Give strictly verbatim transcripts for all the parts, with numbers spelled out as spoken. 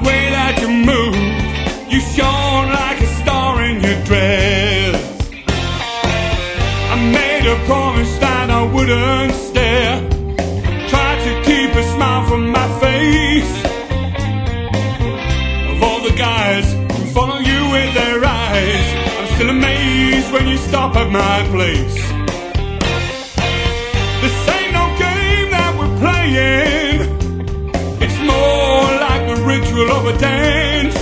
way that you move, you shone like a star in your dress. I made a promise that I wouldn't stare, tried to keep a smile from my face. Of all the guys who follow you with their eyes, I'm still amazed when you stop at my place. This ain't no game that we're playing, it's more like the ritual of a dance.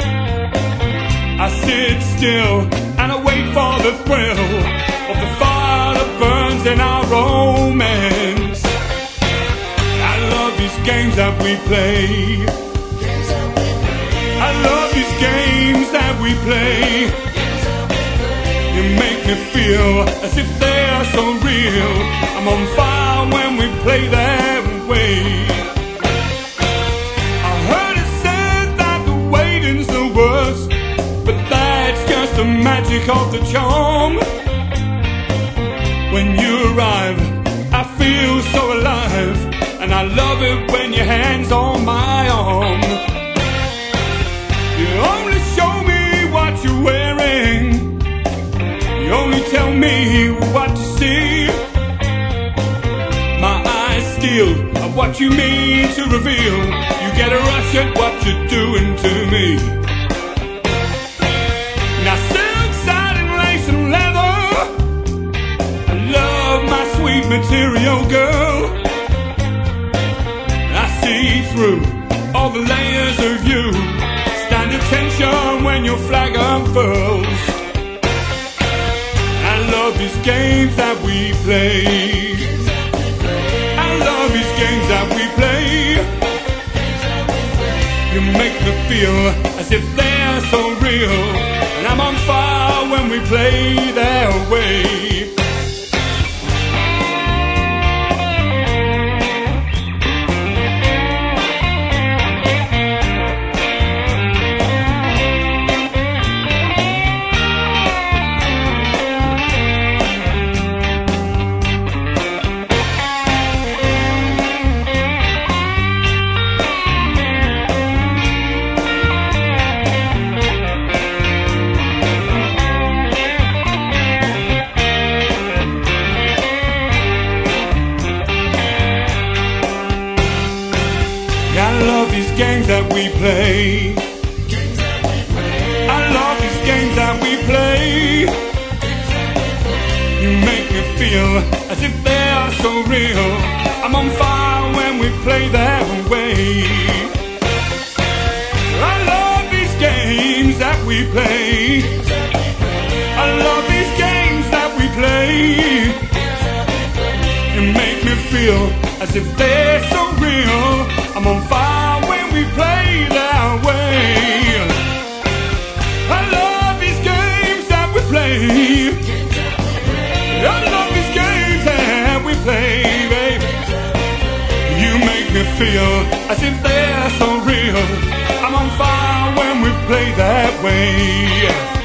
I sit still and I wait for the thrill of the fire that burns in our romance. I love these games that we play, I love these games that we play. You make me feel as if they're so real. I'm on fire when we play that way. I heard it said that the waiting's the worst, but that's just the magic of the charm. When you arrive, I feel so alive, and I love it when your hand's on my arm. You only show me what you're wearing, you only tell me what to see. My eyes steal of what you mean to reveal. You get a rush at what you're doing to me. Now silk, satin, lace and leather, I love my sweet material girl. I see through all the layers of you, stand attention when your flag unfurls. I love these games that we play, I love these games that we play. You make me feel as if they're so real, and I'm on fire when we play their way. I love these games that we play, I love these games that we play. You make me feel as if they are so real. I'm on fire when we play that way. I love these games that we play, I love these games that we play. You make me feel as if they're so real. I'm on fire when we play that way. I love these games that we play, I love these games that we play, baby. You make me feel as if they're so real. I'm on fire when we play that way.